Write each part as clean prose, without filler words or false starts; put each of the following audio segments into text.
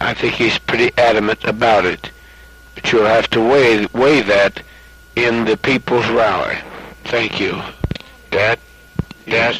I think he's pretty adamant about it. But you'll have to weigh that in the People's Rally. Thank you. Dad? Yes?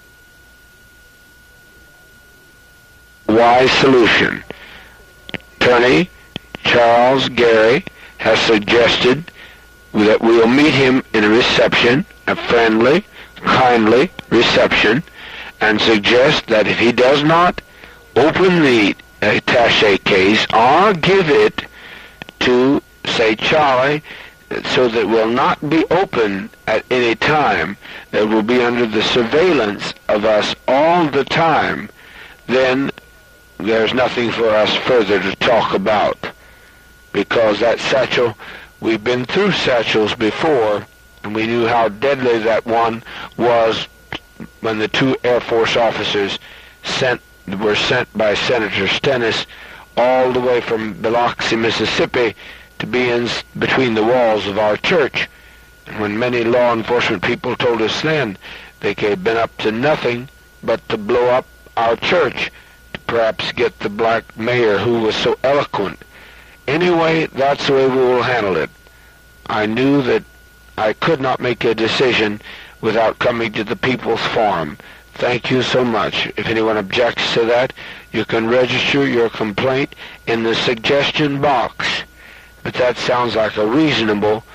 Wise solution. Attorney Charles Gary has suggested that we'll meet him in a reception, a friendly, kindly reception, and suggest that if he does not open the attaché case or give it to, say, Charlie, so that it will not be open at any time, that will be under the surveillance of us all the time, then there's nothing for us further to talk about. Because that satchel, we've been through satchels before, and we knew how deadly that one was when the 2 Air Force officers were sent by Senator Stennis all the way from Biloxi, Mississippi, to be in between the walls of our church. And when many law enforcement people told us then they had been up to nothing but to blow up our church, to perhaps get the black mayor who was so eloquent. Anyway, that's the way we will handle it. I knew that I could not make a decision without coming to the People's Forum. Thank you so much. If anyone objects to that, you can register your complaint in the suggestion box. But that sounds like a reasonable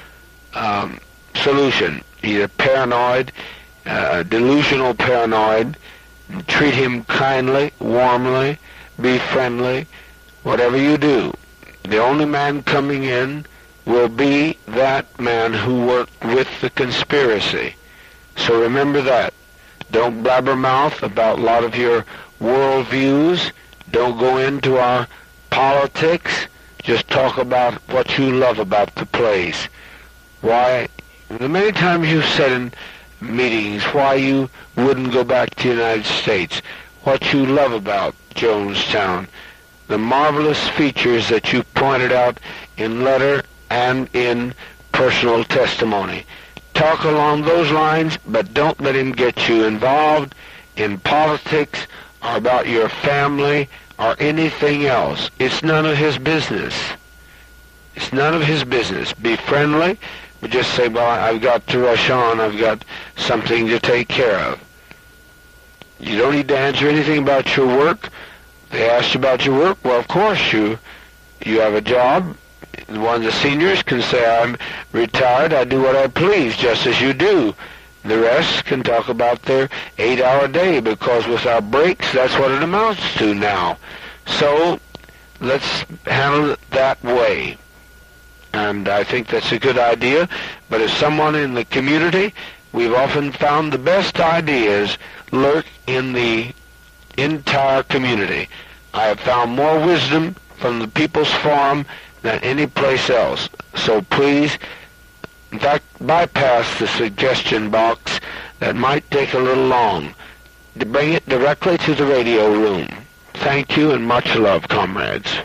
solution. Either paranoid, delusional paranoid, treat him kindly, warmly, be friendly, whatever you do. The only man coming in will be that man who worked with the conspiracy. So remember that. Don't blabbermouth about a lot of your worldviews. Don't go into our politics. Just talk about what you love about the place. Why, the many times you've said in meetings why you wouldn't go back to the United States, what you love about Jonestown, the marvelous features that you pointed out in letter and in personal testimony. Talk along those lines, but don't let him get you involved in politics or about your family or anything else. It's none of his business. It's none of his business. Be friendly, but just say, well, I've got to rush on. I've got something to take care of. You don't need to answer anything about your work. They asked you about your work. Well, of course you have a job. One of the seniors can say, I'm retired, I do what I please, just as you do. The rest can talk about their 8-hour day, because without breaks, that's what it amounts to now. So let's handle it that way. And I think that's a good idea. But as someone in the community, we've often found the best ideas lurk in the entire community. I have found more wisdom from the People's Forum than any place else. So please, in fact, bypass the suggestion box that might take a little long. To bring it directly to the radio room. Thank you and much love, comrades.